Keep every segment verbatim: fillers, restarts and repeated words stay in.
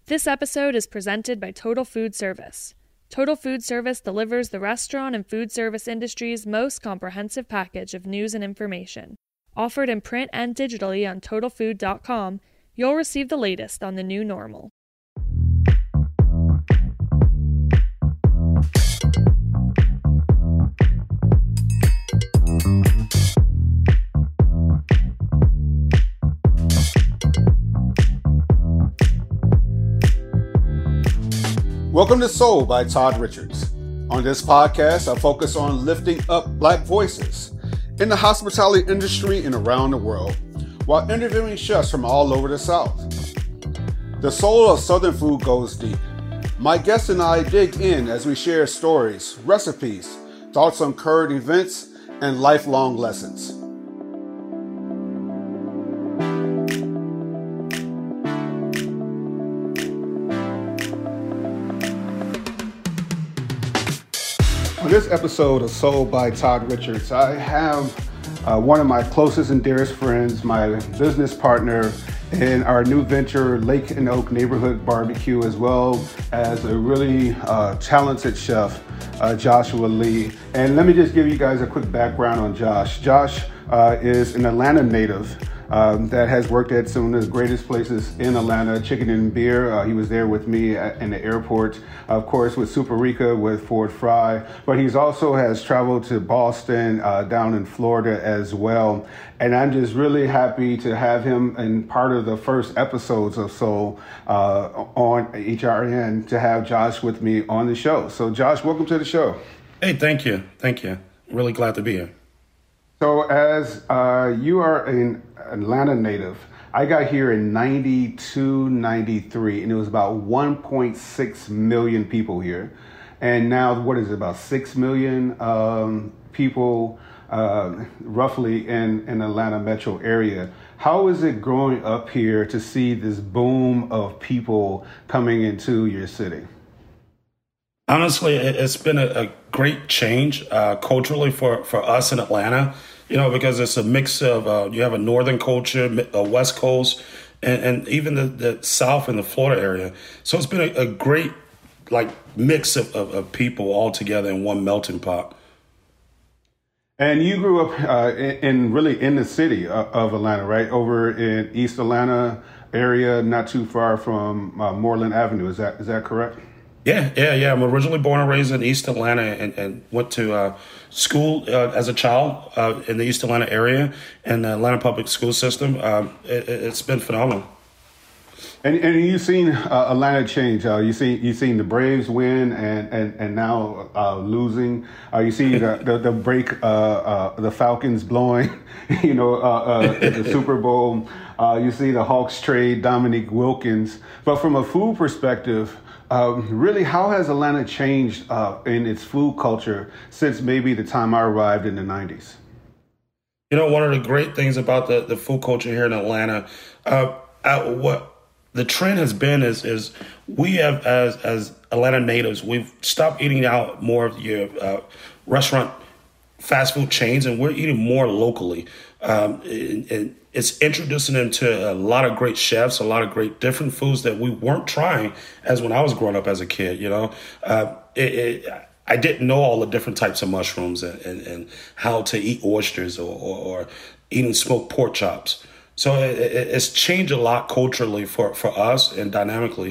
This episode is presented by Total Food Service. Total Food Service delivers the restaurant and food service industry's most comprehensive package of news and information. Offered in print and digitally on total food dot com, you'll receive the latest on the new normal. Welcome to Soul by Todd Richards. On this podcast, I focus on lifting up Black voices in the hospitality industry and around the world, while interviewing chefs from all over the South. The soul of Southern food goes deep. My guests and I dig in as we share stories, recipes, thoughts on current events, and lifelong lessons. On this episode of Soul by Todd Richards, I have uh, one of my closest and dearest friends, my business partner in our new venture, Lake and Oak Neighborhood Barbecue, as well as a really uh, talented chef, uh, Joshua Lee. And let me just give you guys a quick background on Josh. Josh uh, is an Atlanta native. Um, that has worked at some of the greatest places in Atlanta, Chicken and Beer. Uh, he was there with me at, in the airport, of course, with Superica, with Ford Fry. But he's also has traveled to Boston, uh, down in Florida as well. And I'm just really happy to have him in part of the first episodes of Soul uh, on H R N, to have Josh with me on the show. So Josh, welcome to the show. Hey, thank you. Thank you. Really glad to be here. So as uh, you are an Atlanta native, I got here in ninety-two, ninety-three, and it was about one point six million people here. And now, what is it, about six million um, people uh, roughly in, in Atlanta metro area. How is it growing up here to see this boom of people coming into your city? Honestly, it's been a, a great change uh, culturally for, for us in Atlanta, you know, because it's a mix of, uh, you have a northern culture, a west coast, and, and even the, the south and the Florida area. So it's been a, a great, like, mix of, of, of people all together in one melting pot. And you grew up uh, in, in really in the city of, of Atlanta, right? Over in East Atlanta area, not too far from uh, Moreland Avenue. Is that is that correct? Yeah, yeah, yeah. I'm originally born and raised in East Atlanta and, and went to uh, school uh, as a child uh, in the East Atlanta area and the Atlanta public school system. Um, it, it's been phenomenal. And and you've seen uh, Atlanta change. Uh, you see you've seen the Braves win and and and now uh, losing. Uh, you see the the, the break, uh, uh, the Falcons blowing, you know, uh, uh, the Super Bowl. Uh, you see the Hawks trade Dominique Wilkins. But from a food perspective, Um, really, how has Atlanta changed uh, in its food culture since maybe the time I arrived in the nineties? You know, one of the great things about the, the food culture here in Atlanta, uh, uh, what the trend has been is is we have, as as Atlanta natives, we've stopped eating out more of your uh, restaurant fast food chains, and we're eating more locally. Um, and, and it's introducing them to a lot of great chefs, a lot of great different foods that we weren't trying as when I was growing up as a kid. You know, uh, it, it, I didn't know all the different types of mushrooms and, and, and how to eat oysters or, or, or eating smoked pork chops. So it, it, it's changed a lot culturally for, for us and dynamically.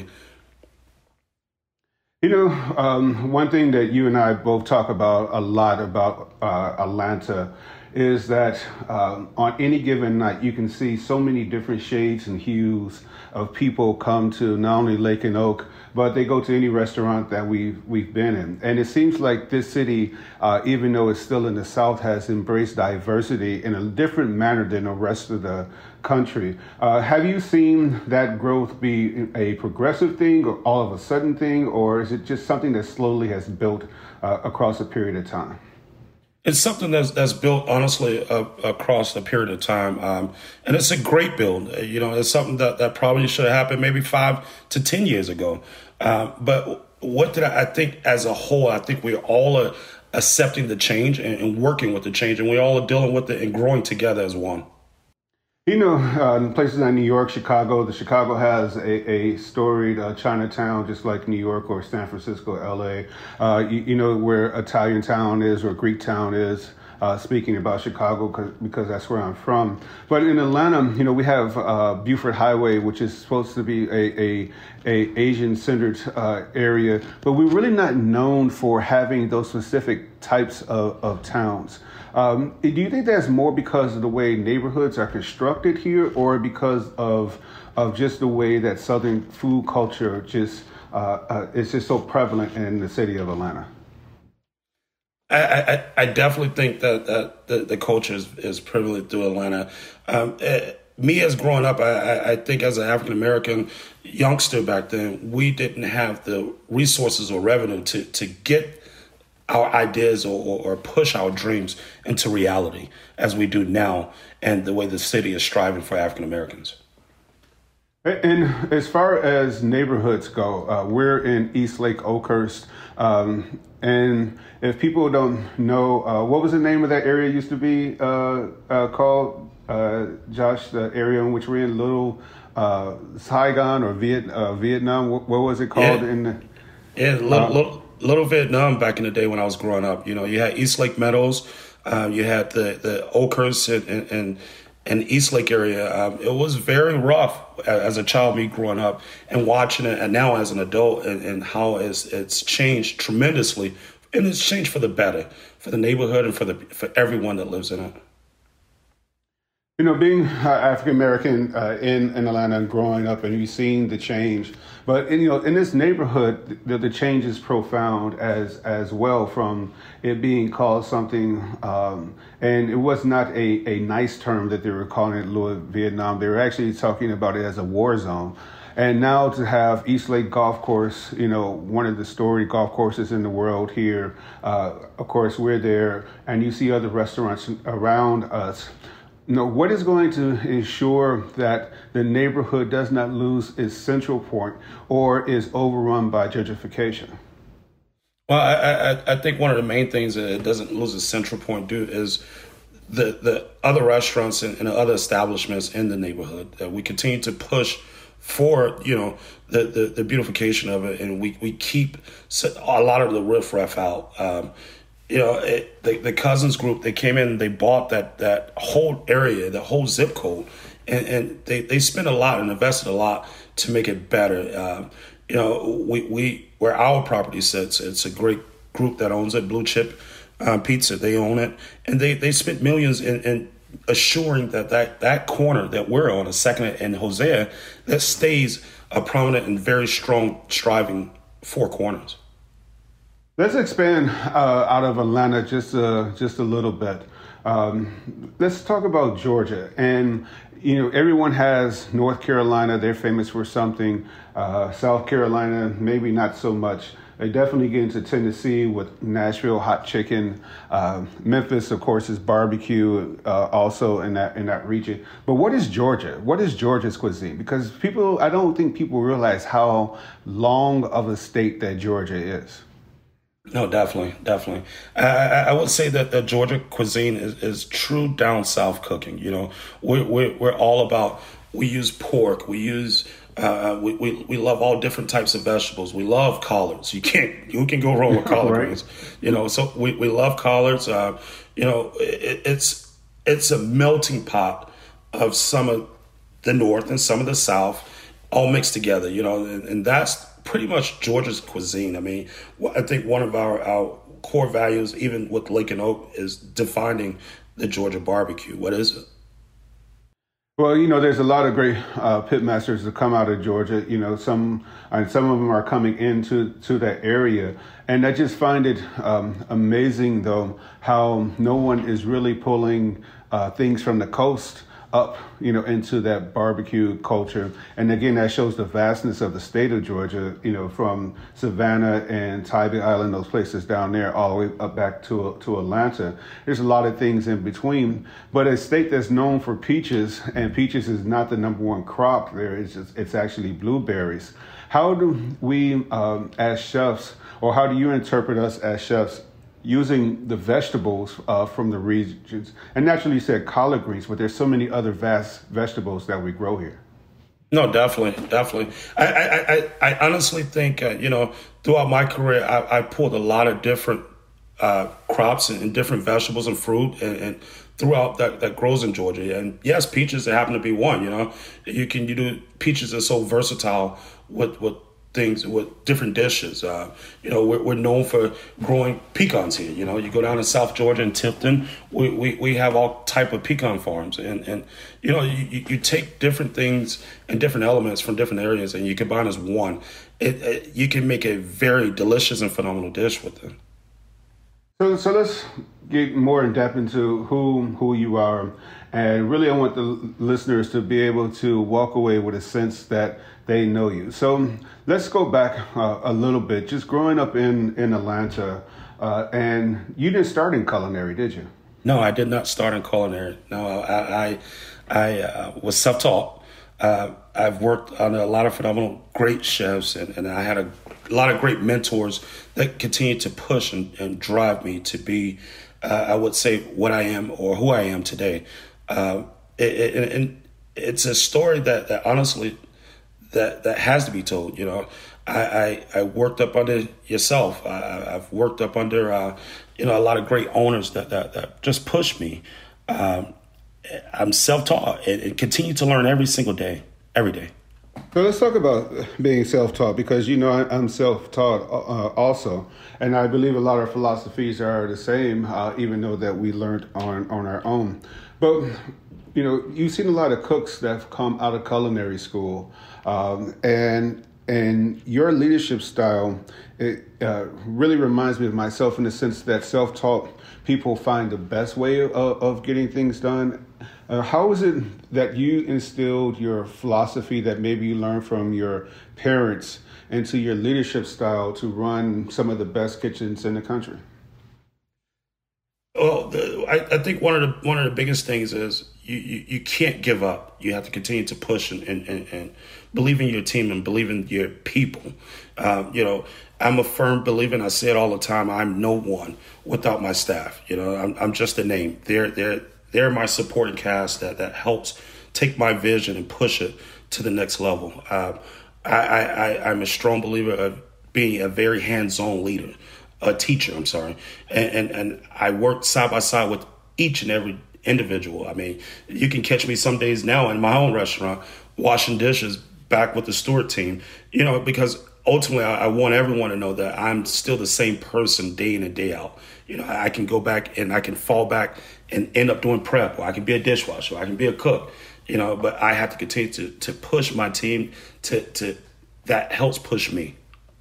You know, um, one thing that you and I both talk about a lot about uh, Atlanta is that um, on any given night, you can see so many different shades and hues of people come to not only Lake and Oak, but they go to any restaurant that we've, we've been in. And it seems like this city, uh, even though it's still in the South, has embraced diversity in a different manner than the rest of the country. Uh, have you seen that growth be a progressive thing or all of a sudden thing, or is it just something that slowly has built uh, across a period of time? It's something that's that's built, honestly, uh, across a period of time. Um, and it's a great build. You know, it's something that, that probably should have happened maybe five to ten years ago. Um, but what did I, I think as a whole, I think we're all uh, accepting the change and, and working with the change. And we all are dealing with it and growing together as one. You know, uh, in places like New York, Chicago, the Chicago has a, a storied uh, Chinatown, just like New York or San Francisco, L A. Uh, you, you know where Italian town is or Greek town is. Uh, speaking about Chicago, because that's where I'm from. But in Atlanta, you know, we have uh, Buford Highway, which is supposed to be a a, a Asian-centered uh, area, but we're really not known for having those specific types of, of towns. Um, do you think that's more because of the way neighborhoods are constructed here, or because of of just the way that Southern food culture just uh, uh, is just so prevalent in the city of Atlanta? I, I, I definitely think that, that the, the culture is, is privileged through Atlanta. Um, uh, me as growing up, I, I think as an African-American youngster back then, we didn't have the resources or revenue to, to get our ideas or, or, or push our dreams into reality as we do now, and the way the city is striving for African-Americans. And as far as neighborhoods go, uh, we're in Eastlake Oakhurst. Um, and if people don't know, uh, what was the name of that area used to be uh, uh, called, uh, Josh, the area in which we're in, Little uh, Saigon or Viet, uh, Vietnam? What, what was it called? Yeah, in the, yeah little, uh, little, little Vietnam back in the day when I was growing up. You know, you had Eastlake Meadows, um, you had the, the Oakhurst and, and, and and Eastlake area. Um, it was very rough as a child, me growing up and watching it, and now as an adult, and, and how it's, it's changed tremendously, and it's changed for the better, for the neighborhood and for the for everyone that lives in it. You know, being uh, African American uh, in, in Atlanta and growing up, and you've seen the change. But in, you know, in this neighborhood, the, the change is profound as as well. From it being called something, um, and it was not a, a nice term that they were calling it, Little Vietnam. They were actually talking about it as a war zone. And now to have Eastlake Golf Course, you know, one of the storied golf courses in the world here. Uh, of course, we're there, and you see other restaurants around us. You know, what is going to ensure that the neighborhood does not lose its central point or is overrun by gentrification? Well, I, I, I think one of the main things that it doesn't lose its central point do is the, the other restaurants and, and other establishments in the neighborhood that we continue to push for, you know, the, the, the beautification of it. And we, we keep a lot of the riffraff out. Um, You know, it, the, the Cousins group, they came in, they bought that that whole area, the whole zip code, and, and they, they spent a lot and invested a lot to make it better. Um, you know, we, we where our property sits, it's a great group that owns it, Blue Chip uh, Pizza, they own it, and they, they spent millions in, in assuring that, that that corner that we're on, a Second and Hosea, that stays a prominent and very strong, striving four corners. Let's expand uh, out of Atlanta just a, just a little bit. Um, let's talk about Georgia. And, you know, everyone has North Carolina. They're famous for something. Uh, South Carolina, maybe not so much. They definitely get into Tennessee with Nashville hot chicken. Uh, Memphis, of course, is barbecue uh, also in that in that region. But what is Georgia? What is Georgia's cuisine? Because people, I don't think people realize how long of a state that Georgia is. No, definitely, definitely. I, I would say that the Georgia cuisine is, is true down south cooking. You know, we're, we're, we're all about, we use pork, we use, uh, we, we, we love all different types of vegetables. We love collards. You can't, you can go wrong with collard right. greens. You know, so we, we love collards. Uh, you know, it, it's, it's a melting pot of some of the North and some of the South all mixed together, you know, and, and that's pretty much Georgia's cuisine. I mean, I think one of our, our core values, even with Lake and Oak, is defining the Georgia barbecue. What is it? Well, you know, there's a lot of great uh, pit masters that come out of Georgia. You know, some and some of them are coming into to that area, and I just find it um, amazing, though, how no one is really pulling uh, things from the coast up, you know, into that barbecue culture. And again, that shows the vastness of the state of Georgia, you know, from Savannah and Tybee Island, those places down there, all the way up back to to Atlanta. There's a lot of things in between, but a state that's known for peaches, and peaches is not the number one crop there, it's just, it's actually blueberries. How do we, um, as chefs, or how do you interpret us as chefs, using the vegetables uh, from the regions. And naturally, you said collard greens, but there's so many other vast vegetables that we grow here. No, definitely, definitely. I, I, I, I honestly think, uh, you know, throughout my career, I, I pulled a lot of different uh, crops and, and different vegetables and fruit and, and throughout that, that grows in Georgia. And yes, peaches, they happen to be one, you know. You can, you do, peaches are so versatile with, with things, with different dishes. Uh, you know, we're, we're known for growing pecans here. You know, you go down to South Georgia and Tipton, we, we, we have all type of pecan farms. And, and you know, you, you take different things and different elements from different areas and you combine as one. It, it, you can make a very delicious and phenomenal dish with it. So, so let's get more in depth into who who you are, and really, I want the listeners to be able to walk away with a sense that they know you. So, let's go back uh, a little bit. Just growing up in in Atlanta, uh, and you didn't start in culinary, did you? No, I did not start in culinary. No, I I, I uh, was self-taught. Uh, I've worked under a lot of phenomenal, great chefs, and, and I had a, a lot of great mentors that continue to push and, and drive me to be, uh, I would say, what I am or who I am today. Uh, it, it, and it's a story that, that honestly, that, that has to be told. You know, I, I, I worked up under yourself. I, I've worked up under, uh, you know, a lot of great owners that, that, that just pushed me. Um, I'm self-taught and, and continue to learn every single day, every day. So let's talk about being self-taught, because, you know, I, I'm self-taught uh, also. And I believe a lot of philosophies are the same, uh, even though that we learned on, on our own. But, you know, you've seen a lot of cooks that have come out of culinary school. Um, and and your leadership style, it uh, really reminds me of myself in the sense that self-taught people find the best way of, of getting things done. Uh, how is it that you instilled your philosophy that maybe you learned from your parents into your leadership style to run some of the best kitchens in the country? Well, the, I, I think one of the one of the biggest things is you, you, you can't give up. You have to continue to push and, and, and, and believe in your team and believe in your people. Um, you know, I'm a firm believer, and I say it all the time, I'm no one without my staff. You know, I'm, I'm just a name. They're, they're, they're my supporting cast that, that helps take my vision and push it to the next level. Uh, I, I, I, I'm a strong believer of being a very hands-on leader, a teacher, I'm sorry. And, and, and I work side by side with each and every individual. I mean, you can catch me some days now in my own restaurant washing dishes back with the Stewart team, you know, because ultimately I, I want everyone to know that I'm still the same person day in and day out. You know, I can go back and I can fall back and end up doing prep, or I can be a dishwasher, or I can be a cook, you know, but I have to continue to, to push my team to, to, that helps push me.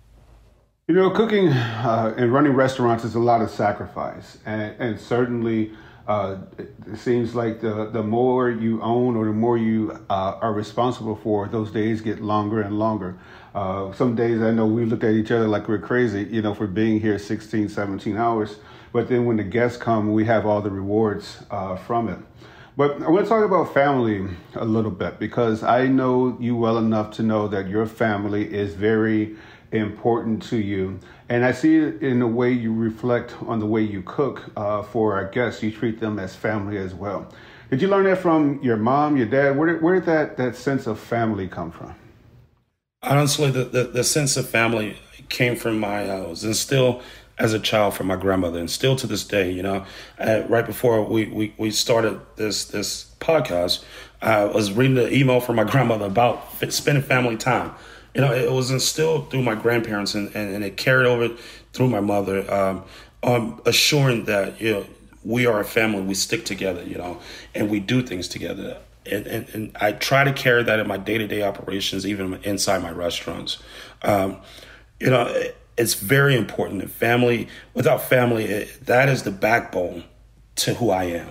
You know, cooking uh, and running restaurants is a lot of sacrifice, and, and certainly uh, it seems like the, the more you own or the more you uh, are responsible for, those days get longer and longer. Uh, some days I know we look at each other like we're crazy, you know, for being here sixteen, seventeen hours. But then when the guests come, we have all the rewards uh, from it. But I want to talk about family a little bit, because I know you well enough to know that your family is very important to you. And I see it in the way you reflect on the way you cook uh, for our guests. You treat them as family as well. Did you learn that from your mom, your dad? Where did, where did that, that sense of family come from? Honestly, the, the, the sense of family came from my, uh, was instilled as a child from my grandmother, and still to this day. You know, uh, right before we, we, we started this this podcast, I was reading an email from my grandmother about spending family time. You know, it was instilled through my grandparents, and, and, and it carried over through my mother, um, um, assuring that, you know, we are a family, we stick together, you know, and we do things together. And, and, and I try to carry that in my day-to-day operations, even inside my restaurants. Um, you know, it, it's very important. And family, without family, it, that is the backbone to who I am.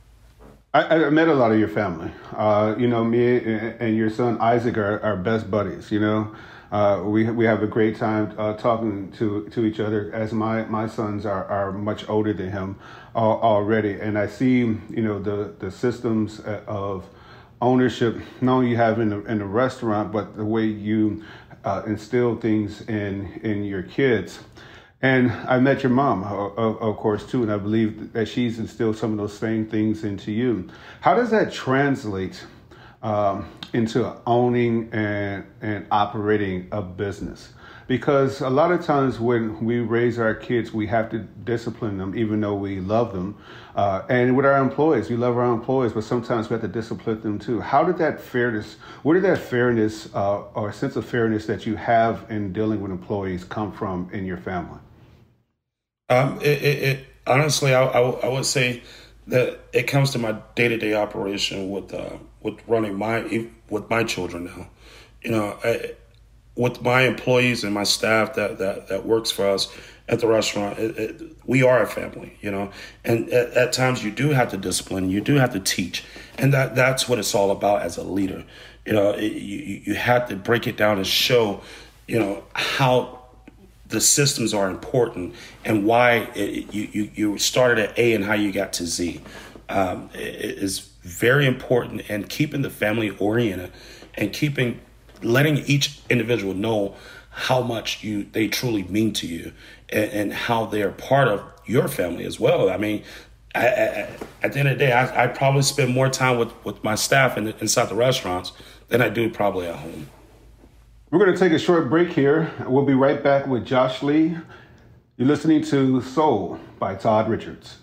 I, I met a lot of your family. Uh, you know, me and, and your son Isaac are, are best buddies. You know, uh, we we have a great time uh, talking to, to each other, as my, my sons are, are much older than him uh, already. And I see, you know, the, the systems of ownership, not only you have in the, in the restaurant, but the way you uh, instill things in in your kids. And I met your mom, of, of course, too, and I believe that she's instilled some of those same things into you. How does that translate um, into owning and, and operating a business? Because a lot of times when we raise our kids, we have to discipline them, even though we love them. Uh, and with our employees, we love our employees, but sometimes we have to discipline them too. How did that fairness, where did that fairness uh, or sense of fairness that you have in dealing with employees come from in your family? Um, it, it, it honestly, I, I, I would say that it comes to my day-to-day operation with uh, with running my with my children now. You know, I, with my employees and my staff that, that, that works for us at the restaurant, it, it, we are a family, you know, and at, at times you do have to discipline, you do have to teach. And that that's what it's all about as a leader. You know, it, you, you have to break it down and show, you know, how the systems are important and why it, you, you, you started at A and how you got to Z. Um, it, it is very important, and keeping the family oriented and keeping letting each individual know how much you they truly mean to you, and, and how they're part of your family as well. I mean, I, I, at the end of the day, I, I probably spend more time with, with my staff in, inside the restaurants than I do probably at home. We're going to take a short break here. We'll be right back with Josh Lee. You're listening to Soul by Todd Richards.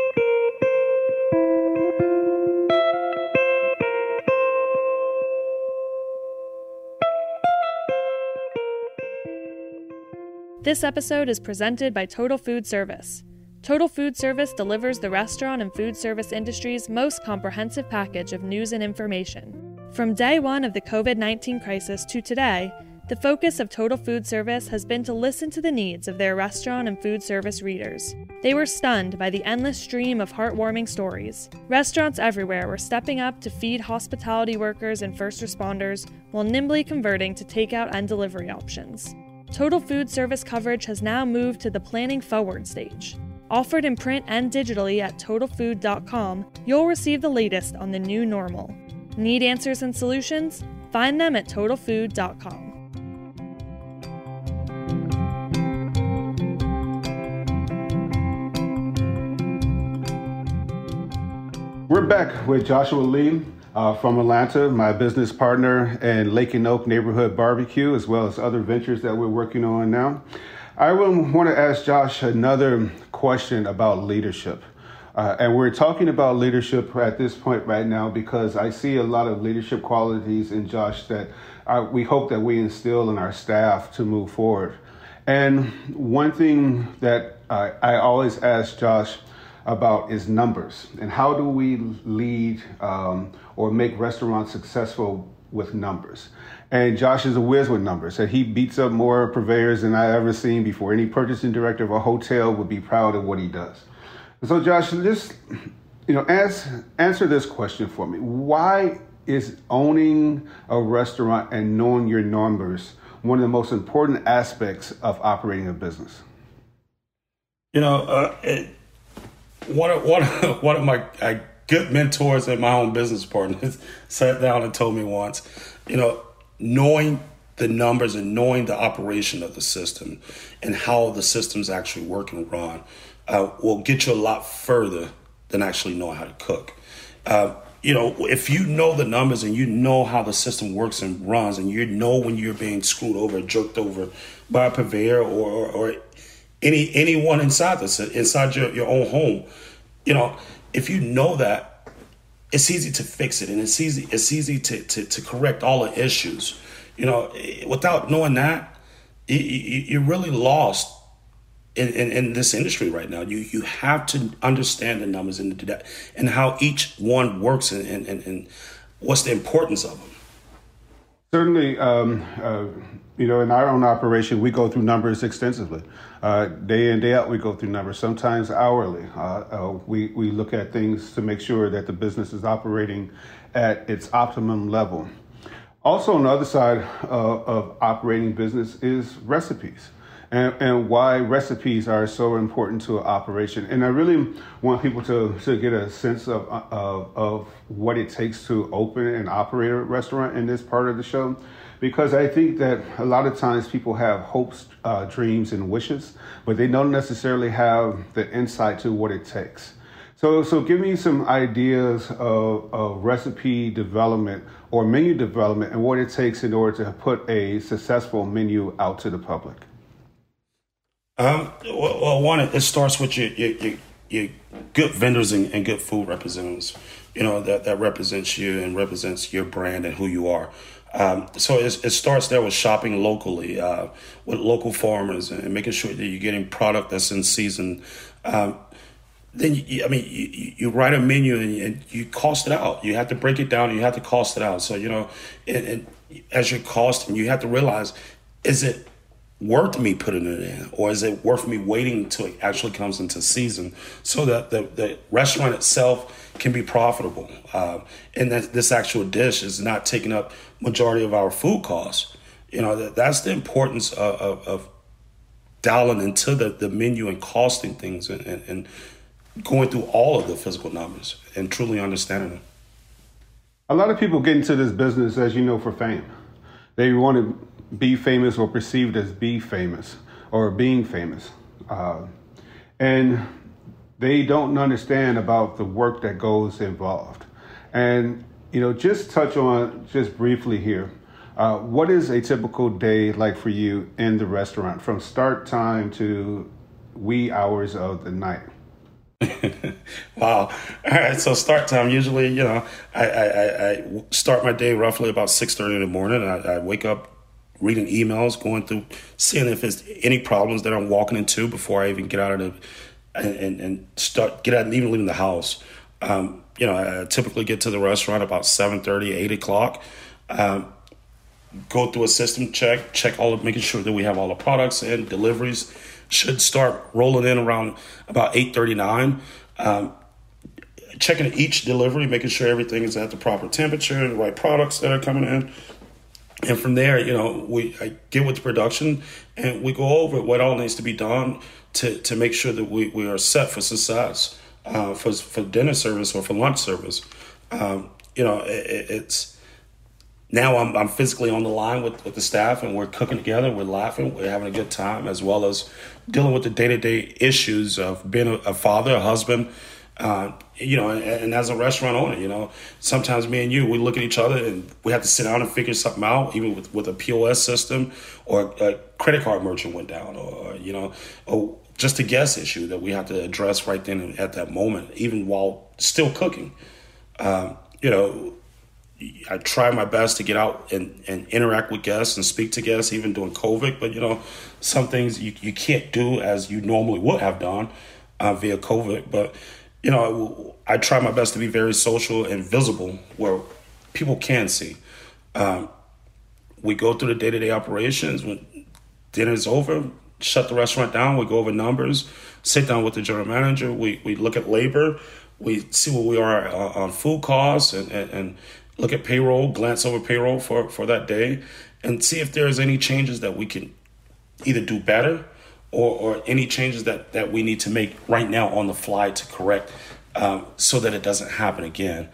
This episode is presented by Total Food Service. Total Food Service delivers the restaurant and food service industry's most comprehensive package of news and information. From day one of the covid nineteen crisis to today, the focus of Total Food Service has been to listen to the needs of their restaurant and food service readers. They were stunned by the endless stream of heartwarming stories. Restaurants everywhere were stepping up to feed hospitality workers and first responders while nimbly converting to takeout and delivery options. Total Food Service coverage has now moved to the planning forward stage. Offered in print and digitally at total food dot com, you'll receive the latest on the new normal. Need answers and solutions? Find them at total food dot com. We're back with Joshua Lee uh, from Atlanta, my business partner in Lake and Oak Neighborhood Barbecue, as well as other ventures that we're working on now. I will want to ask Josh another question about leadership. Uh, and we're talking about leadership at this point right now because I see a lot of leadership qualities in Josh that uh, we hope that we instill in our staff to move forward. And one thing that uh, I always ask Josh about is numbers, and how do we lead um, or make restaurants successful with numbers. And Josh is a whiz with numbers, and he beats up more purveyors than I ever seen before. Any purchasing director of a hotel would be proud of what he does. And so Josh, just you know, ask, answer this question for me. Why is owning a restaurant and knowing your numbers one of the most important aspects of operating a business? You know, uh, it, One of, one of, one of my uh, good mentors and my own business partners sat down and told me once, you know, knowing the numbers and knowing the operation of the system and how the systems actually work and run uh, will get you a lot further than actually knowing how to cook. Uh, you know, if you know the numbers and you know how the system works and runs, and you know when you're being screwed over, jerked over by a purveyor or, or, or Any anyone inside this, inside your, your own home, you know, if you know that, it's easy to fix it, and it's easy it's easy to to, to correct all the issues. You know, without knowing that, you, you, you're really lost in, in, in this industry right now. You you have to understand the numbers and the, and how each one works, and, and, and what's the importance of them. Certainly, um, uh, you know, in our own operation, we go through numbers extensively. Uh, day in, day out, we go through numbers, sometimes hourly. Uh, uh, we, we look at things to make sure that the business is operating at its optimum level. Also, on the other side uh, of operating business is recipes, and, and why recipes are so important to an operation. And I really want people to, to get a sense of, of, of what it takes to open and operate a restaurant in this part of the show. because I think that a lot of times people have hopes, uh, dreams, and wishes, but they don't necessarily have the insight to what it takes. So, so give me some ideas of, of recipe development or menu development and what it takes in order to put a successful menu out to the public. Um, well, well, one, it starts with your your, your, your good vendors and, and good food representatives. You know that, that represents you and represents your brand and who you are. Um, so it, it starts there with shopping locally, uh, with local farmers and making sure that you're getting product that's in season. Um, then you, I mean, you, you write a menu and, and you cost it out. You have to break it down and you have to cost it out. So you know, and, and as you're costing, you have to realize, is it worth me putting it in, or is it worth me waiting until it actually comes into season so that the, the restaurant itself can be profitable, uh, and that this actual dish is not taking up majority of our food costs. You know, that, that's the importance of, of, of dialing into the, the menu and costing things and, and, and going through all of the physical numbers and truly understanding them. A lot of people get into this business, as you know, for fame. They want to be famous or perceived as be famous or being famous. Uh, and they don't understand about the work that goes involved. And, you know, just touch on just briefly here. Uh, what is a typical day like for you in the restaurant from start time to wee hours of the night? Wow. All right. So start time, usually, you know, I, I, I start my day roughly about six thirty in the morning. I, I wake up reading emails, going through, seeing if there's any problems that I'm walking into before I even get out of the, and, and, and start, get out, even leaving the house. Um, you know, I typically get to the restaurant about seven thirty, eight o'clock, um, go through a system check, check all of, making sure that we have all the products and deliveries should start rolling in around about eight thirty-nine. Um, checking each delivery, making sure everything is at the proper temperature and the right products that are coming in. And from there, you know, we I get with the production and we go over what all needs to be done to, to make sure that we, we are set for success, uh, for for dinner service or for lunch service. Um, you know, it, it's now I'm I'm physically on the line with, with the staff and we're cooking together, we're laughing, we're having a good time, as well as dealing with the day-to-day issues of being a, a father, a husband. Uh, you know, and, and as a restaurant owner, you know, sometimes me and you, we look at each other and we have to sit down and figure something out, even with, with a P O S system or a credit card merchant went down, or, you know, or just a guest issue that we have to address right then and at that moment, even while still cooking. Um, you know, I try my best to get out and, and interact with guests and speak to guests, even during COVID. But, you know, some things you, you can't do as you normally would have done uh, via COVID. But, you know, I try my best to be very social and visible where people can see. Um, we go through the day-to-day operations. When dinner's over, shut the restaurant down. We go over numbers, sit down with the general manager. We we look at labor. We see where we are on food costs and, and, and look at payroll, glance over payroll for, for that day, and see if there's any changes that we can either do better or, or any changes that, that we need to make right now on the fly to correct um, so that it doesn't happen again.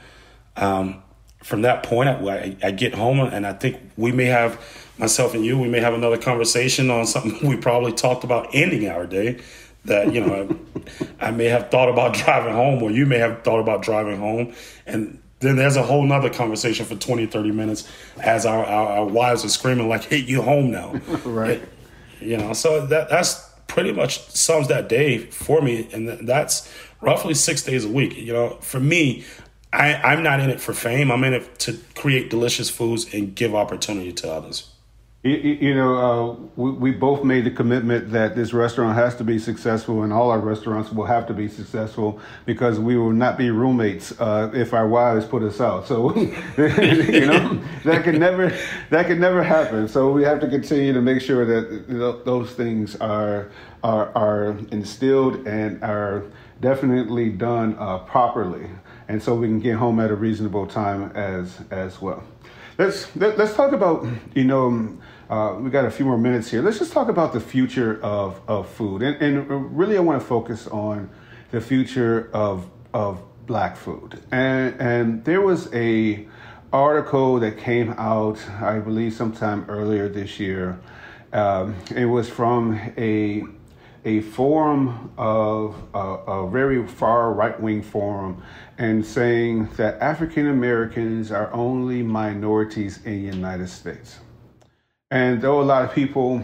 Um, from that point, I, I get home and I think we may have, myself and you, we may have another conversation on something we probably talked about ending our day that, you know, I, I may have thought about driving home, or you may have thought about driving home. And then there's a whole nother conversation for twenty, thirty minutes as our, our, our wives are screaming like, hey, you home now. Right. It, you know, so that that's pretty much sums that day for me. And that's roughly six days a week. You know, for me, I, I'm not in it for fame. I'm in it to create delicious foods and give opportunity to others. You, you know, uh, we, we both made the commitment that this restaurant has to be successful, and all our restaurants will have to be successful, because we will not be roommates uh, if our wives put us out. So, you know, that can never that can never happen. So we have to continue to make sure that you know, those things are are are instilled and are definitely done uh, properly, and so we can get home at a reasonable time as as well. Let's let, let's talk about, you know, uh, we got a few more minutes here. Let's just talk about the future of, of food. And, and really, I want to focus on the future of of Black food. And and there was a article that came out, I believe, sometime earlier this year. Um, it was from a a forum of uh, a very far right-wing forum, and saying that African Americans are only minorities in the United States. And though a lot of people,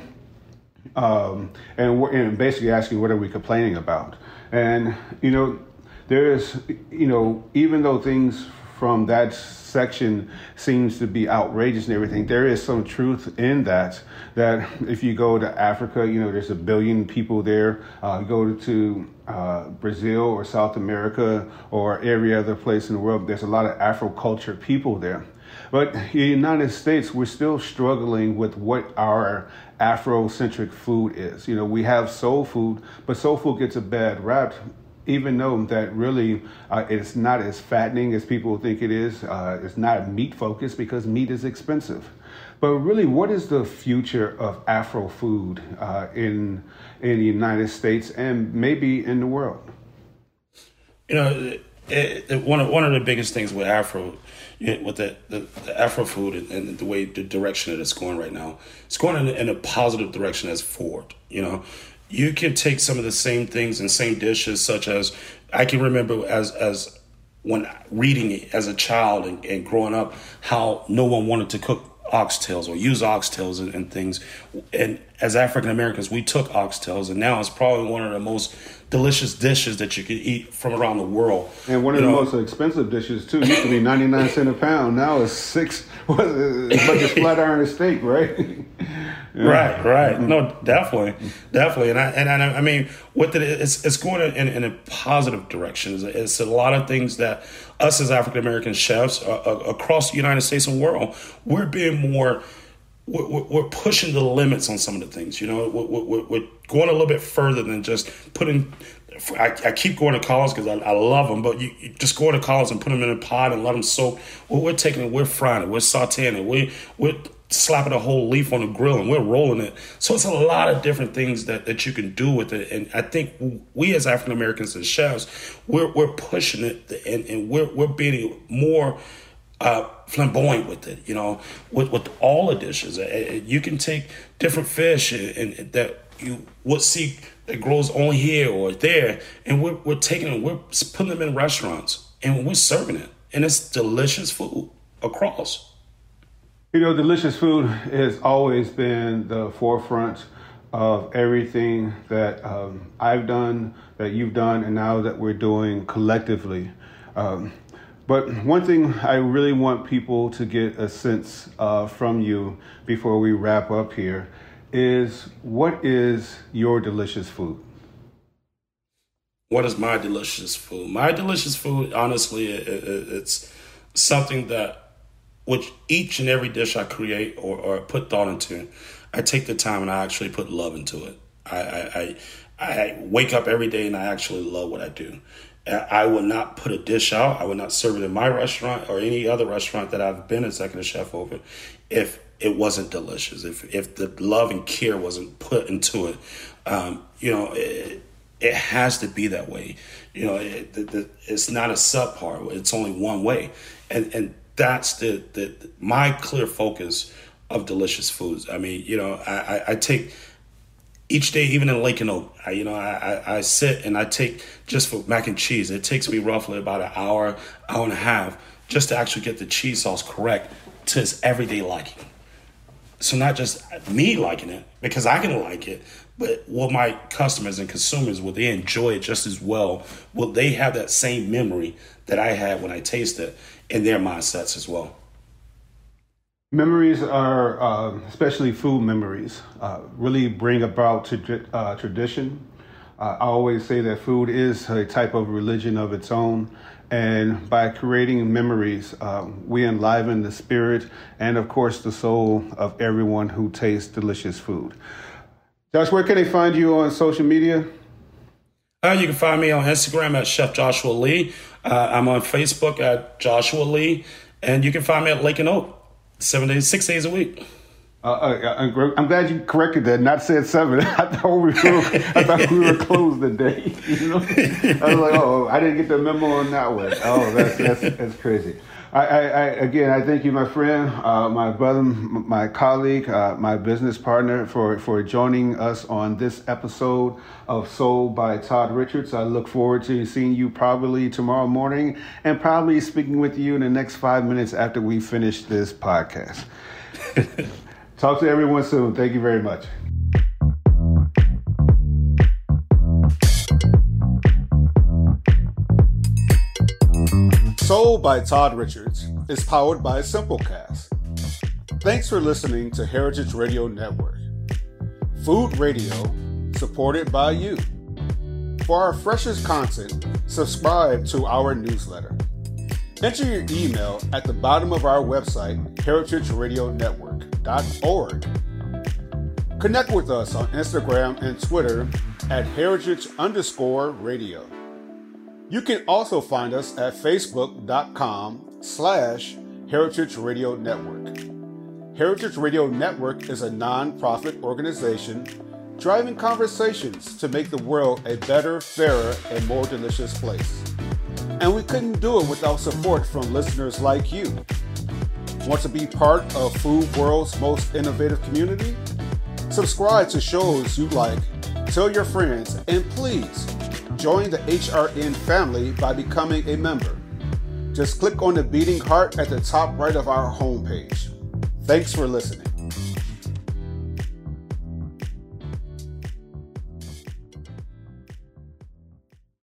um, and, and basically asking, what are we complaining about? And, you know, there's, you know, even though things from that section seems to be outrageous and everything, there is some truth in that, that if you go to Africa, you know, there's a billion people there. Uh, go to uh, Brazil or South America or every other place in the world, there's a lot of Afro-cultured people there. But in the United States, we're still struggling with what our Afrocentric food is. You know, we have soul food, but soul food gets a bad rap, even though that really uh, it's not as fattening as people think it is. Uh, it's not meat focused because meat is expensive. But really, what is the future of Afro food uh, in in the United States and maybe in the world? You know, it, it, one of one of the biggest things with Afro, with the, the, the Afro food and, and the way the direction that it's going right now, it's going in, in a positive direction as forward. You know, you can take some of the same things and same dishes, such as I can remember as as when reading it as a child and, and growing up, how no one wanted to cook oxtails or use oxtails and, and things. And as African Americans, we took oxtails, and now it's probably one of the most delicious dishes that you can eat from around the world. And one of you the know, most expensive dishes too. Used to be ninety-nine cents a pound. Now it's six. What, as much as flat iron steak, right? Yeah. Right, right. No, definitely, definitely. And I and I, I mean, with it, it's it's going in, in a positive direction. It's, it's a lot of things that us as African American chefs uh, uh, across the United States and world, we're being more. We're, we're pushing the limits on some of the things. You know, we're, we're going a little bit further than just putting. I, I keep going to collards because I, I love them, but you, you just go to collards and put them in a pot and let them soak. Well, we're taking it, we're frying it, we're sauteing it, we, we're slapping a whole leaf on the grill and we're rolling it. So it's a lot of different things that, that you can do with it. And I think we as African Americans as chefs, we're we're pushing it and, and we're we're being more uh, flamboyant with it. You know, with with all the dishes, you can take different fish and, and that you would see that grows only here or there, and we're we're taking it, we're putting them in restaurants, and we're serving it, and it's delicious food across. You know, delicious food has always been the forefront of everything that um, I've done, that you've done, and now that we're doing collectively. Um, but one thing I really want people to get a sense uh, from you before we wrap up here is, what is your delicious food? What is my delicious food? My delicious food, honestly, it, it, it's something that with each and every dish I create or, or put thought into, I take the time and I actually put love into it. I, I, I, I wake up every day and I actually love what I do. I would not put a dish out. I would not serve it in my restaurant or any other restaurant that I've been executive chef over if it wasn't delicious, if if the love and care wasn't put into it. Um, you know, it, it has to be that way. You know, it, the, the, it's not a subpar. It's only one way. And and that's the, the my clear focus of delicious foods. I mean, you know, I, I, I take each day, even in Lake and Oak, I, you know, I, I, I sit and I take, just for mac and cheese, it takes me roughly about an hour, hour and a half just to actually get the cheese sauce correct to its everyday liking. So not just me liking it, because I can like it, but will my customers and consumers, will they enjoy it just as well? Will they have that same memory that I had when I taste it in their mindsets as well? Memories are, uh, especially food memories, uh, really bring about tra- uh, tradition. Uh, I always say that food is a type of religion of its own. And by creating memories, uh, we enliven the spirit and, of course, the soul of everyone who tastes delicious food. Josh, where can they find you on social media? Uh, you can find me on Instagram at Chef Joshua Lee. Uh, I'm on Facebook at Joshua Lee. And you can find me at Lake and Oak. Seven days, six days a week. Uh, uh, I'm glad you corrected that, not said seven. I thought we were, I thought we were closed today. You know, I was like, oh, I didn't get the memo on that one. Oh, that's that's that's crazy. I, I, I again, I thank you, my friend, uh, my brother, my colleague, uh, my business partner, for, for joining us on this episode of Soul by Todd Richards. I look forward to seeing you probably tomorrow morning and probably speaking with you in the next five minutes after we finish this podcast. Talk to everyone soon. Thank you very much. Soul by Todd Richards is powered by Simplecast. Thanks for listening to Heritage Radio Network. Food radio supported by you. For our freshest content, subscribe to our newsletter. Enter your email at the bottom of our website, heritage radio network dot org. Connect with us on Instagram and Twitter at heritage underscore radio. You can also find us at facebook.com slash Heritage Radio Network. Heritage Radio Network is a non-profit organization driving conversations to make the world a better, fairer, and more delicious place. And we couldn't do it without support from listeners like you. Want to be part of Food World's most innovative community? Subscribe to shows you like, tell your friends, and please join the H R N family by becoming a member. Just click on the beating heart at the top right of our homepage. Thanks for listening.